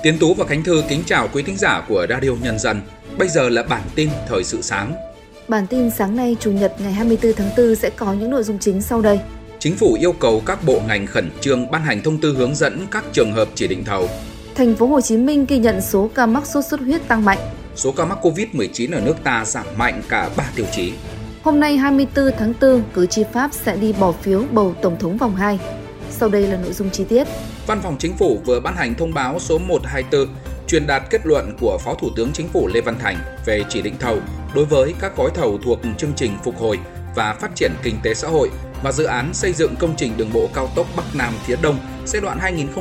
Tiến Tú và Khánh Thư kính chào quý thính giả của Radio Nhân dân. Bây giờ là bản tin thời sự sáng. Bản tin sáng nay Chủ nhật ngày 24 tháng 4 sẽ có những nội dung chính sau đây. Chính phủ yêu cầu các bộ ngành khẩn trương ban hành thông tư hướng dẫn các trường hợp chỉ định thầu. Thành phố Hồ Chí Minh ghi nhận số ca mắc sốt xuất huyết tăng mạnh. Số ca mắc Covid-19 ở nước ta giảm mạnh cả 3 tiêu chí. Hôm nay 24 tháng 4, cử tri Pháp sẽ đi bỏ phiếu bầu Tổng thống vòng 2. Sau đây là nội dung chi tiết. Văn phòng Chính phủ vừa ban hành thông báo số 124 truyền đạt kết luận của Phó Thủ tướng Chính phủ Lê Văn Thành về chỉ định thầu đối với các gói thầu thuộc chương trình phục hồi và phát triển kinh tế xã hội và dự án xây dựng công trình đường bộ cao tốc Bắc Nam phía Đông giai đoạn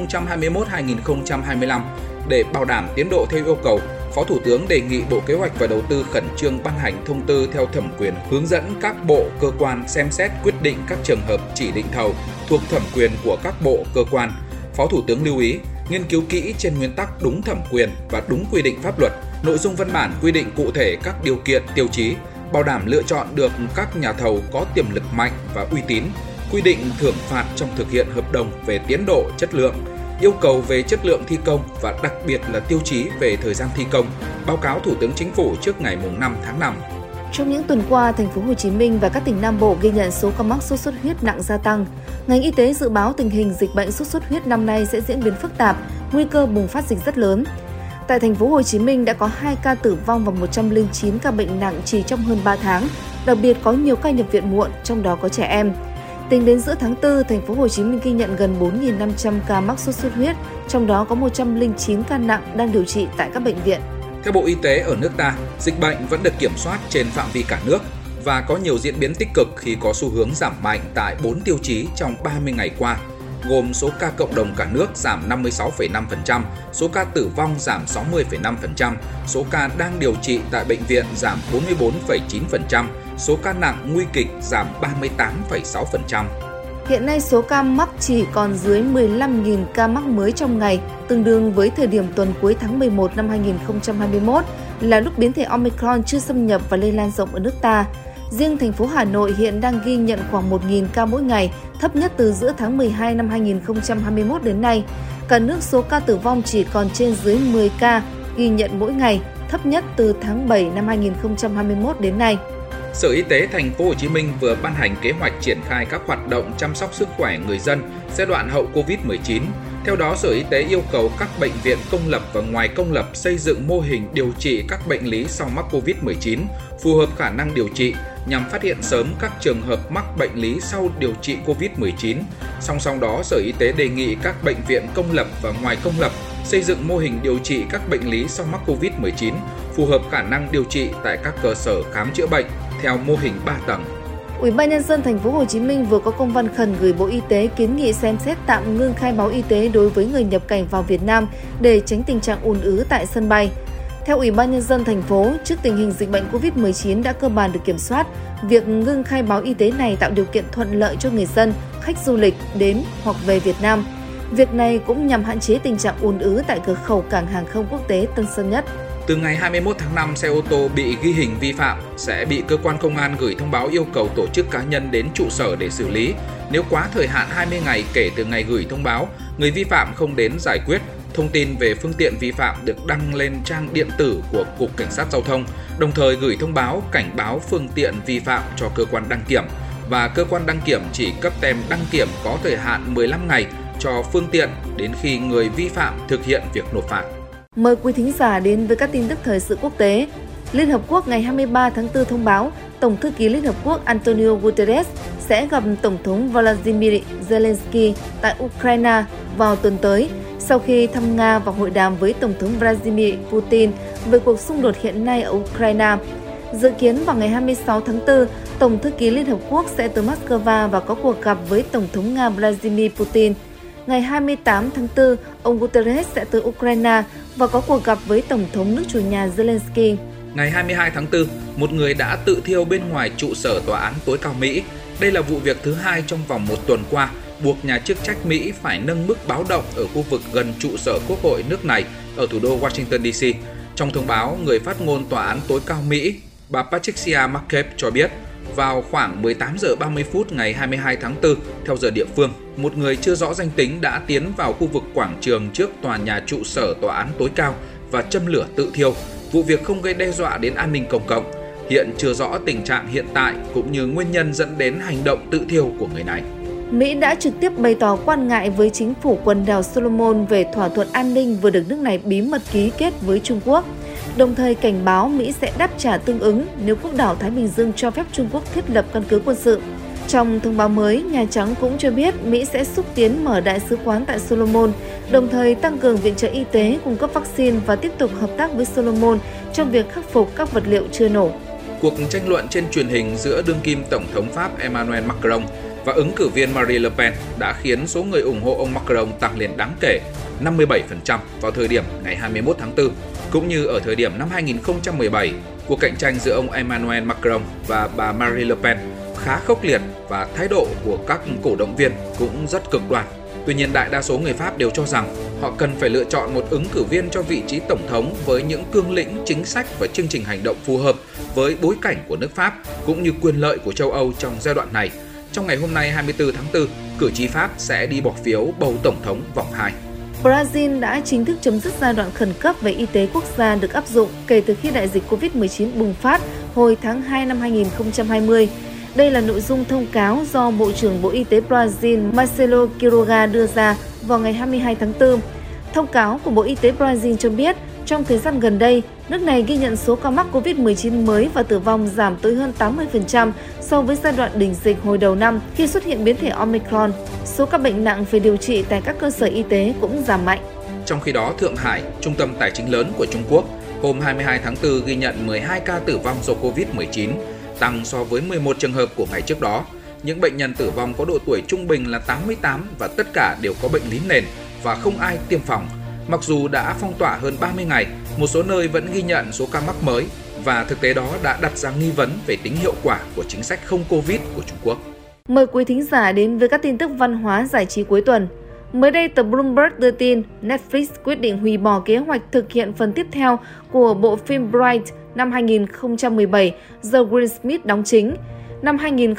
2021-2025. Để bảo đảm tiến độ theo yêu cầu, Phó Thủ tướng đề nghị Bộ Kế hoạch và Đầu tư khẩn trương ban hành thông tư theo thẩm quyền hướng dẫn các bộ, cơ quan xem xét quyết định các trường hợp chỉ định thầu thuộc thẩm quyền của các bộ, cơ quan. Phó Thủ tướng lưu ý, nghiên cứu kỹ trên nguyên tắc đúng thẩm quyền và đúng quy định pháp luật, nội dung văn bản quy định cụ thể các điều kiện, tiêu chí, bảo đảm lựa chọn được các nhà thầu có tiềm lực mạnh và uy tín, quy định thưởng phạt trong thực hiện hợp đồng về tiến độ, chất lượng, yêu cầu về chất lượng thi công và đặc biệt là tiêu chí về thời gian thi công, báo cáo Thủ tướng Chính phủ trước ngày 5 tháng 5. Trong những tuần qua, Thành phố Hồ Chí Minh và các tỉnh Nam Bộ ghi nhận số ca mắc sốt xuất huyết nặng gia tăng. Ngành y tế dự báo tình hình dịch bệnh sốt xuất huyết năm nay sẽ diễn biến phức tạp, nguy cơ bùng phát dịch rất lớn. Tại Thành phố Hồ Chí Minh đã có 2 ca tử vong và 109 ca bệnh nặng chỉ trong hơn 3 tháng, đặc biệt có nhiều ca nhập viện muộn, trong đó có trẻ em. Tính đến giữa tháng 4, Thành phố Hồ Chí Minh ghi nhận gần 4.500 ca mắc sốt xuất huyết, trong đó có 109 ca nặng đang điều trị tại các bệnh viện. Theo Bộ Y tế, ở nước ta, dịch bệnh vẫn được kiểm soát trên phạm vi cả nước và có nhiều diễn biến tích cực khi có xu hướng giảm mạnh tại 4 tiêu chí trong 30 ngày qua, gồm số ca cộng đồng cả nước giảm 56,5%, số ca tử vong giảm 60,5%, số ca đang điều trị tại bệnh viện giảm 44,9%, số ca nặng nguy kịch giảm 38,6%. Hiện nay số ca mắc chỉ còn dưới 15.000 ca mắc mới trong ngày, tương đương với thời điểm tuần cuối tháng 11 năm 2021 là lúc biến thể Omicron chưa xâm nhập và lây lan rộng ở nước ta. Riêng thành phố Hà Nội hiện đang ghi nhận khoảng 1.000 ca mỗi ngày, thấp nhất từ giữa tháng 12 năm 2021 đến nay. Cả nước số ca tử vong chỉ còn trên dưới 10 ca ghi nhận mỗi ngày, thấp nhất từ tháng 7 năm 2021 đến nay. Sở Y tế Thành phố Hồ Chí Minh vừa ban hành kế hoạch triển khai các hoạt động chăm sóc sức khỏe người dân giai đoạn hậu Covid-19. Theo đó, Sở Y tế yêu cầu các bệnh viện công lập và ngoài công lập xây dựng mô hình điều trị các bệnh lý sau mắc Covid-19 phù hợp khả năng điều trị nhằm phát hiện sớm các trường hợp mắc bệnh lý sau điều trị Covid-19. Song song đó, Sở Y tế đề nghị các bệnh viện công lập và ngoài công lập xây dựng mô hình điều trị các bệnh lý sau mắc Covid-19 phù hợp khả năng điều trị tại các cơ sở khám chữa bệnh theo mô hình 3 tầng. Ủy ban nhân dân Thành phố Hồ Chí Minh vừa có công văn khẩn gửi Bộ Y tế kiến nghị xem xét tạm ngưng khai báo y tế đối với người nhập cảnh vào Việt Nam để tránh tình trạng ùn ứ tại sân bay. Theo Ủy ban nhân dân thành phố, trước tình hình dịch bệnh Covid-19 đã cơ bản được kiểm soát, việc ngưng khai báo y tế này tạo điều kiện thuận lợi cho người dân, khách du lịch đến hoặc về Việt Nam. Việc này cũng nhằm hạn chế tình trạng ùn ứ tại cửa khẩu cảng hàng không quốc tế Tân Sơn Nhất. Từ ngày 21 tháng 5, xe ô tô bị ghi hình vi phạm sẽ bị cơ quan công an gửi thông báo yêu cầu tổ chức cá nhân đến trụ sở để xử lý. Nếu quá thời hạn 20 ngày kể từ ngày gửi thông báo, người vi phạm không đến giải quyết, thông tin về phương tiện vi phạm được đăng lên trang điện tử của Cục Cảnh sát Giao thông, đồng thời gửi thông báo cảnh báo phương tiện vi phạm cho cơ quan đăng kiểm và cơ quan đăng kiểm chỉ cấp tem đăng kiểm có thời hạn 15 ngày cho phương tiện đến khi người vi phạm thực hiện việc nộp phạt. Mời quý thính giả đến với các tin tức thời sự quốc tế. Liên Hợp Quốc ngày 23 tháng 4 thông báo Tổng thư ký Liên Hợp Quốc Antonio Guterres sẽ gặp Tổng thống Volodymyr Zelensky tại Ukraine vào tuần tới sau khi thăm Nga và hội đàm với Tổng thống Vladimir Putin về cuộc xung đột hiện nay ở Ukraine. Dự kiến vào ngày 26 tháng 4, Tổng thư ký Liên Hợp Quốc sẽ tới Moscow và có cuộc gặp với Tổng thống Nga Vladimir Putin. Ngày 28 tháng 4, ông Guterres sẽ tới Ukraine và có cuộc gặp với Tổng thống nước chủ nhà Zelensky. Ngày 22 tháng 4, một người đã tự thiêu bên ngoài trụ sở tòa án tối cao Mỹ. Đây là vụ việc thứ 2 trong vòng một tuần qua, buộc nhà chức trách Mỹ phải nâng mức báo động ở khu vực gần trụ sở Quốc hội nước này ở thủ đô Washington DC. Trong thông báo, người phát ngôn tòa án tối cao Mỹ, bà Patricia McCabe cho biết, Vào khoảng 18 giờ 30 phút ngày 22 tháng 4, theo giờ địa phương, một người chưa rõ danh tính đã tiến vào khu vực quảng trường trước tòa nhà trụ sở tòa án tối cao và châm lửa tự thiêu. Vụ việc không gây đe dọa đến an ninh công cộng. Hiện chưa rõ tình trạng hiện tại cũng như nguyên nhân dẫn đến hành động tự thiêu của người này. Mỹ đã trực tiếp bày tỏ quan ngại với chính phủ quần đảo Solomon về thỏa thuận an ninh vừa được nước này bí mật ký kết với Trung Quốc, đồng thời cảnh báo Mỹ sẽ đáp trả tương ứng nếu quốc đảo Thái Bình Dương cho phép Trung Quốc thiết lập căn cứ quân sự. Trong thông báo mới, Nhà Trắng cũng cho biết Mỹ sẽ xúc tiến mở đại sứ quán tại Solomon, đồng thời tăng cường viện trợ y tế, cung cấp vaccine và tiếp tục hợp tác với Solomon trong việc khắc phục các vật liệu chưa nổ. Cuộc tranh luận trên truyền hình giữa đương kim Tổng thống Pháp Emmanuel Macron và ứng cử viên Marine Le Pen đã khiến số người ủng hộ ông Macron tăng lên đáng kể, 57% vào thời điểm ngày 21 tháng 4, cũng như ở thời điểm năm 2017. Cuộc cạnh tranh giữa ông Emmanuel Macron và bà Marine Le Pen khá khốc liệt và thái độ của các cổ động viên cũng rất cực đoan. Tuy nhiên, đại đa số người Pháp đều cho rằng họ cần phải lựa chọn một ứng cử viên cho vị trí tổng thống với những cương lĩnh, chính sách và chương trình hành động phù hợp với bối cảnh của nước Pháp cũng như quyền lợi của châu Âu trong giai đoạn này. Trong ngày hôm nay 24 tháng 4, cử tri Pháp sẽ đi bỏ phiếu bầu tổng thống vòng 2. Brazil đã chính thức chấm dứt giai đoạn khẩn cấp về y tế quốc gia được áp dụng kể từ khi đại dịch Covid-19 bùng phát hồi tháng 2 năm 2020. Đây là nội dung thông cáo do Bộ trưởng Bộ Y tế Brazil Marcelo Quiroga đưa ra vào ngày 22 tháng 4. Thông cáo của Bộ Y tế Brazil cho biết, trong thời gian gần đây, nước này ghi nhận số ca mắc Covid-19 mới và tử vong giảm tới hơn 80% so với giai đoạn đỉnh dịch hồi đầu năm khi xuất hiện biến thể Omicron. Số ca bệnh nặng phải điều trị tại các cơ sở y tế cũng giảm mạnh. Trong khi đó, Thượng Hải, trung tâm tài chính lớn của Trung Quốc, hôm 22 tháng 4 ghi nhận 12 ca tử vong do Covid-19, tăng so với 11 trường hợp của ngày trước đó. Những bệnh nhân tử vong có độ tuổi trung bình là 88 và tất cả đều có bệnh lý nền và không ai tiêm phòng. Mặc dù đã phong tỏa hơn 30 ngày, một số nơi vẫn ghi nhận số ca mắc mới và thực tế đó đã đặt ra nghi vấn về tính hiệu quả của chính sách không Covid của Trung Quốc. Mời quý thính giả đến với các tin tức văn hóa giải trí cuối tuần. Mới đây, tờ Bloomberg đưa tin Netflix quyết định hủy bỏ kế hoạch thực hiện phần tiếp theo của bộ phim Bright năm 2017 do Will Smith đóng chính. Năm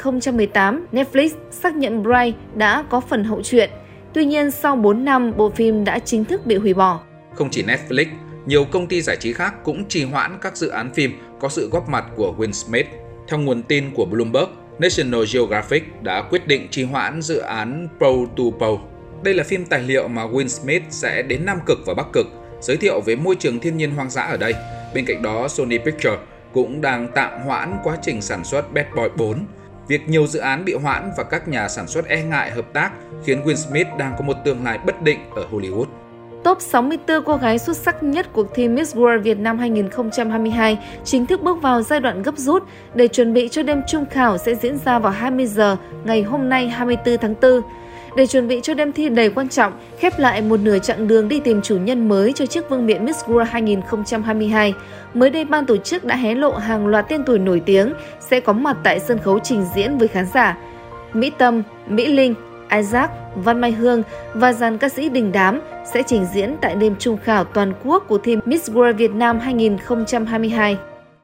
2018, Netflix xác nhận Bright đã có phần hậu truyện. Tuy nhiên, sau 4 năm, bộ phim đã chính thức bị hủy bỏ. Không chỉ Netflix, nhiều công ty giải trí khác cũng trì hoãn các dự án phim có sự góp mặt của Will Smith. Theo nguồn tin của Bloomberg, National Geographic đã quyết định trì hoãn dự án Pole to Pole. Đây là phim tài liệu mà Will Smith sẽ đến Nam Cực và Bắc Cực, giới thiệu về môi trường thiên nhiên hoang dã ở đây. Bên cạnh đó, Sony Pictures cũng đang tạm hoãn quá trình sản xuất Bad Boys 4. Việc nhiều dự án bị hoãn và các nhà sản xuất e ngại hợp tác khiến Will Smith đang có một tương lai bất định ở Hollywood. Top 64 cô gái xuất sắc nhất cuộc thi Miss World Việt Nam 2022 chính thức bước vào giai đoạn gấp rút để chuẩn bị cho đêm trung khảo sẽ diễn ra vào 20 giờ ngày hôm nay 24 tháng 4. Để chuẩn bị cho đêm thi đầy quan trọng, khép lại một nửa chặng đường đi tìm chủ nhân mới cho chiếc vương miện Miss World 2022, mới đây ban tổ chức đã hé lộ hàng loạt tên tuổi nổi tiếng sẽ có mặt tại sân khấu trình diễn với khán giả. Mỹ Tâm, Mỹ Linh, Isaac, Văn Mai Hương và dàn ca sĩ đình đám sẽ trình diễn tại đêm trung khảo toàn quốc của thi Miss World Việt Nam 2022.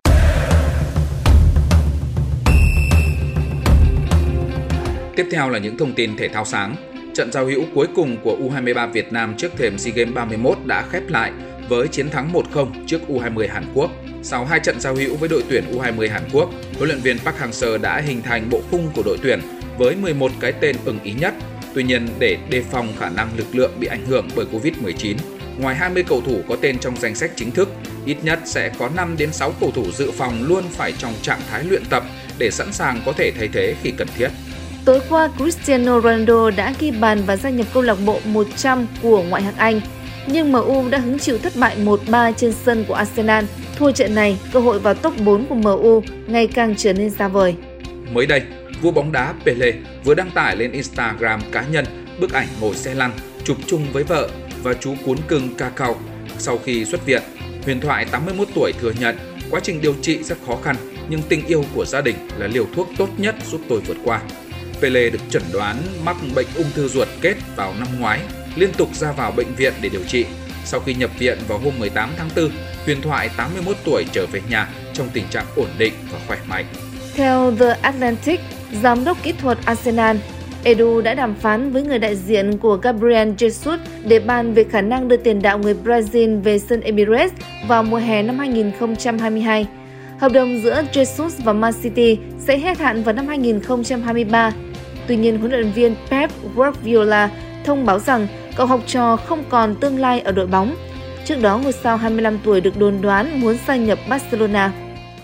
Tiếp theo là những thông tin thể thao sáng. Trận giao hữu cuối cùng của U23 Việt Nam trước thềm SEA Games 31 đã khép lại với chiến thắng 1-0 trước U20 Hàn Quốc. Sau 2 trận giao hữu với đội tuyển U20 Hàn Quốc, huấn luyện viên Park Hang-seo đã hình thành bộ khung của đội tuyển với 11 cái tên ưng ý nhất. Tuy nhiên, để đề phòng khả năng lực lượng bị ảnh hưởng bởi Covid-19, ngoài 20 cầu thủ có tên trong danh sách chính thức, ít nhất sẽ có 5 đến 6 cầu thủ dự phòng luôn phải trong trạng thái luyện tập để sẵn sàng có thể thay thế khi cần thiết. Tối qua, Cristiano Ronaldo đã ghi bàn và gia nhập câu lạc bộ 100 của ngoại hạng Anh. Nhưng MU đã hứng chịu thất bại 1-3 trên sân của Arsenal. Thua trận này, cơ hội vào top 4 của MU ngày càng trở nên xa vời. Mới đây, vua bóng đá Pele vừa đăng tải lên Instagram cá nhân bức ảnh ngồi xe lăn chụp chung với vợ và chú cún cưng Cacao. Sau khi xuất viện, huyền thoại 81 tuổi thừa nhận quá trình điều trị rất khó khăn, nhưng tình yêu của gia đình là liều thuốc tốt nhất giúp tôi vượt qua. Pele được chẩn đoán mắc bệnh ung thư ruột kết vào năm ngoái, liên tục ra vào bệnh viện để điều trị. Sau khi nhập viện vào hôm 18 tháng 4, huyền thoại 81 tuổi trở về nhà trong tình trạng ổn định và khỏe mạnh. Theo The Atlantic, giám đốc kỹ thuật Arsenal, Edu đã đàm phán với người đại diện của Gabriel Jesus để bàn về khả năng đưa tiền đạo người Brazil về sân Emirates vào mùa hè năm 2022. Hợp đồng giữa Jesus và Man City sẽ hết hạn vào năm 2023. Tuy nhiên, huấn luyện viên Pep Guardiola thông báo rằng cậu học trò không còn tương lai ở đội bóng. Trước đó, ngôi sao 25 tuổi được đồn đoán muốn gia nhập Barcelona.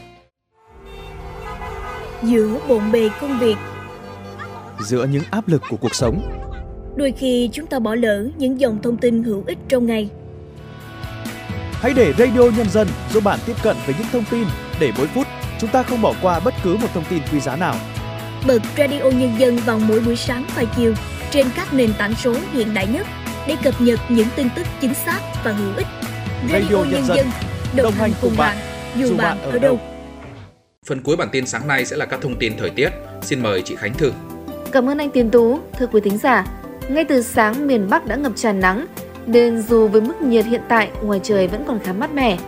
Giữa bộn bề công việc, giữa những áp lực của cuộc sống, đôi khi chúng ta bỏ lỡ những dòng thông tin hữu ích trong ngày. Hãy để Radio Nhân dân giúp bạn tiếp cận với những thông tin để mỗi phút chúng ta không bỏ qua bất cứ một thông tin quý giá nào. Bật Radio Nhân dân vào mỗi buổi sáng và chiều trên các nền tảng số hiện đại nhất để cập nhật những tin tức chính xác và hữu ích. Radio Nhân dân đồng hành cùng bạn, dù bạn ở đâu. Phần cuối bản tin sáng nay sẽ là các thông tin thời tiết. Xin mời chị Khánh Thư. Cảm ơn anh Tiến Tú. Thưa quý thính giả, ngay từ sáng miền Bắc đã ngập tràn nắng, nên dù với mức nhiệt hiện tại ngoài trời vẫn còn khá mát mẻ,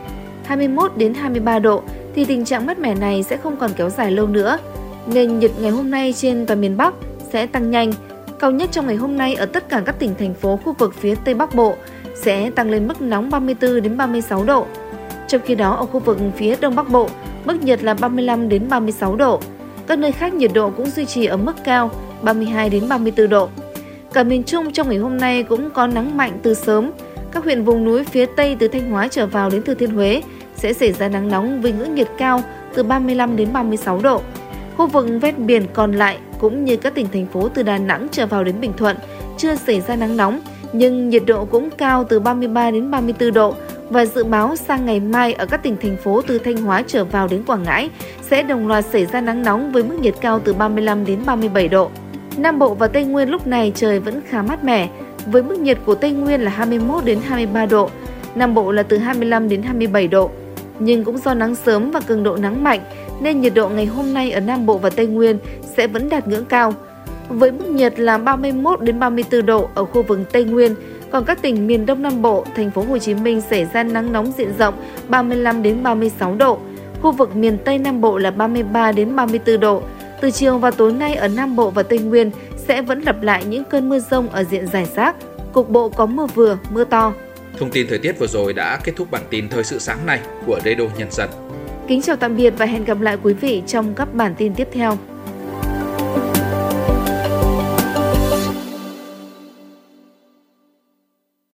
21 đến 23 độ, thì tình trạng mát mẻ này sẽ không còn kéo dài lâu nữa. Nền nhiệt ngày hôm nay trên toàn miền Bắc sẽ tăng nhanh. Cao nhất trong ngày hôm nay ở tất cả các tỉnh thành phố khu vực phía Tây Bắc Bộ sẽ tăng lên mức nóng 34 đến 36 độ. Trong khi đó ở khu vực phía Đông Bắc Bộ, mức nhiệt là 35 đến 36 độ. Các nơi khác nhiệt độ cũng duy trì ở mức cao 32 đến 34 độ. Cả miền Trung trong ngày hôm nay cũng có nắng mạnh từ sớm. Các huyện vùng núi phía Tây từ Thanh Hóa trở vào đến Thừa Thiên Huế sẽ xảy ra nắng nóng với ngưỡng nhiệt cao từ 35 đến 36 độ. Khu vực ven biển còn lại cũng như các tỉnh thành phố từ Đà Nẵng trở vào đến Bình Thuận chưa xảy ra nắng nóng, nhưng nhiệt độ cũng cao từ 33 đến 34 độ. Và dự báo sang ngày mai ở các tỉnh thành phố từ Thanh Hóa trở vào đến Quảng Ngãi sẽ đồng loạt xảy ra nắng nóng với mức nhiệt cao từ 35 đến 37 độ. Nam Bộ và Tây Nguyên lúc này trời vẫn khá mát mẻ, với mức nhiệt của Tây Nguyên là 21 đến 23 độ, Nam Bộ là từ 25 đến 27 độ. Nhưng cũng do nắng sớm và cường độ nắng mạnh nên nhiệt độ ngày hôm nay ở Nam Bộ và Tây Nguyên sẽ vẫn đạt ngưỡng cao, với mức nhiệt là 31 đến 34 độ ở khu vực Tây Nguyên. Còn các tỉnh miền Đông Nam Bộ, thành phố Hồ Chí Minh xảy ra nắng nóng diện rộng 35 đến 36 độ. Khu vực miền Tây Nam Bộ là 33 đến 34 độ. Từ chiều và tối nay ở Nam Bộ và Tây Nguyên sẽ vẫn lặp lại những cơn mưa rông ở diện rải rác, cục bộ có mưa vừa, mưa to. Thông tin thời tiết vừa rồi đã kết thúc bản tin thời sự sáng nay của Radio Nhân dân. Kính chào tạm biệt và hẹn gặp lại quý vị trong các bản tin tiếp theo.